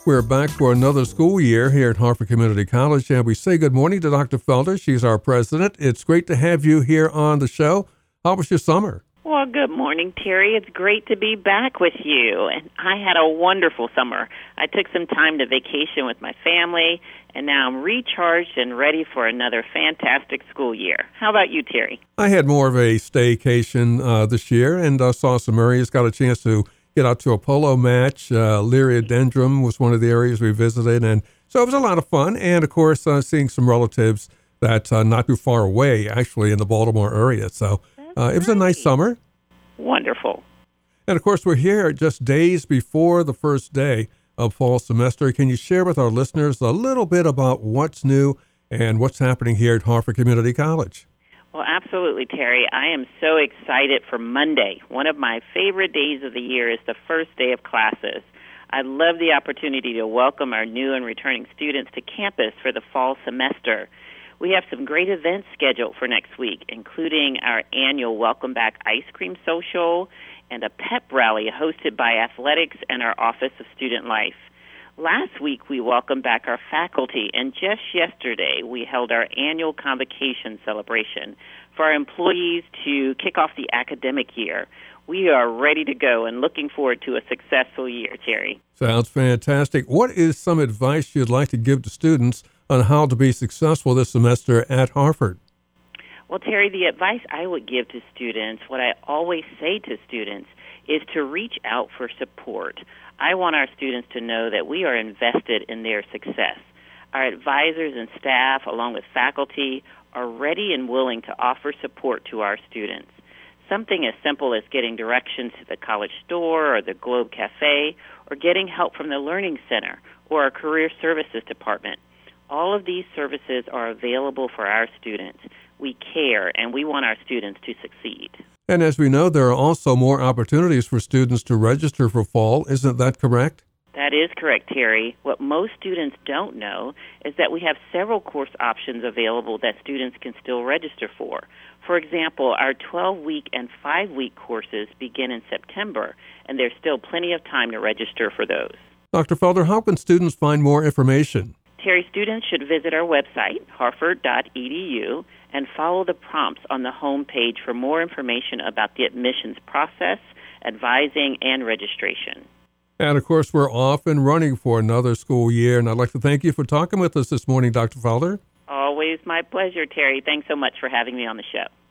We're back for another school year here at Harford Community College, and we say good morning to Dr. Felder. She's our president. It's great to have you here on the show. How was your summer? Well, good morning, Terry. It's great to be back with you. And I had a wonderful summer. I took some time to vacation with my family, and now I'm recharged and ready for another fantastic school year. How about you, Terry? I had more of a staycation this year and saw some areas, got a chance to get out to a polo match. Liriodendron was one of the areas we visited, and so it was a lot of fun. And, of course, seeing some relatives that not too far away, actually, in the Baltimore area. So it was a nice summer. Wonderful. And, of course, we're here just days before the first day of fall semester. Can you share with our listeners a little bit about what's new and what's happening here at Harford Community College? Well, absolutely, Terry. I am so excited for Monday. One of my favorite days of the year is the first day of classes. I love the opportunity to welcome our new and returning students to campus for the fall semester. We have some great events scheduled for next week, including our annual Welcome Back Ice Cream Social and a pep rally hosted by Athletics and our Office of Student Life. Last week, we welcomed back our faculty, and just yesterday, we held our annual convocation celebration for our employees to kick off the academic year. We are ready to go and looking forward to a successful year, Terry. Sounds fantastic. What is some advice you'd like to give to students on how to be successful this semester at Harford? Well, Terry, the advice I would give to students, what I always say to students, is to reach out for support. I want our students to know that we are invested in their success. Our advisors and staff, along with faculty, are ready and willing to offer support to our students. Something as simple as getting directions to the college store or the Globe Cafe, or getting help from the Learning Center or our Career Services Department. All of these services are available for our students. We care, and we want our students to succeed. And as we know, there are also more opportunities for students to register for fall. Isn't that correct? That is correct, Terry. What most students don't know is that we have several course options available that students can still register for. For example, our 12-week and 5-week courses begin in September, and there's still plenty of time to register for those. Dr. Felder, how can students find more information? Terry, students should visit our website, harford.edu, and follow the prompts on the home page for more information about the admissions process, advising, and registration. And, of course, we're off and running for another school year, and I'd like to thank you for talking with us this morning, Dr. Felder. Always my pleasure, Terry. Thanks so much for having me on the show.